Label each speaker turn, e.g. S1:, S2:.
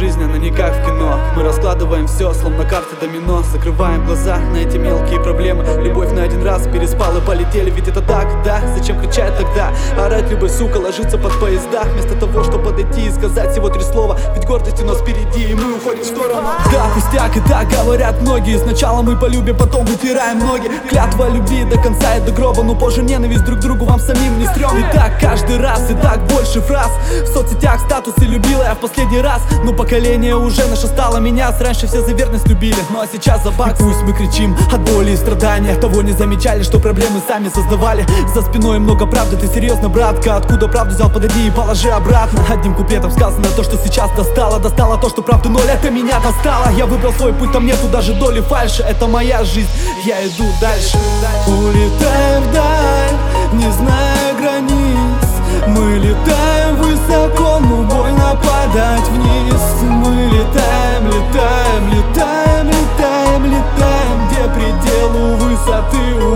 S1: жизнь, она не как в кино. Мы раскладываем все, словно карты домино. Закрываем глаза на эти мелкие проблемы. Любовь на один раз, переспал и полетели. Ведь это так, да? Зачем кричать тогда? Орать любой, сука, ложиться под поезда. Вместо того, чтобы подойти и сказать всего 3 слова. Ведь гордость у нас впереди, и мы уходим в сторону. Да, пустяк, и так говорят многие. Сначала мы полюбим, потом вытираем ноги. Клятва любви до конца и до гроба. Но позже ненависть друг к другу вам самим не стрёмно. И так каждый раз, и так больше фраз. В соцсетях статусы любила я в последний раз. Но поколение уже наше стало меняться. Раньше все за верность любили, ну а сейчас за бакс. И пусть мы кричим от боли и страдания. Того не замечали, что проблемы сами создавали. За спиной много правды, ты серьезно, братка? Откуда правду взял, подойди и положи обратно. Одним куплетом сказано то, что сейчас достало. Достало то, что правды ноль, это меня достало. Я выбрал свой путь, там нету даже доли фальши. Это моя жизнь, я иду дальше.
S2: Улетаем вдаль, не зная границ. Мы летаем высоко, но больно падать вниз. Мы летаем, летаем, летаем, летаем, летаем, где пределу высоты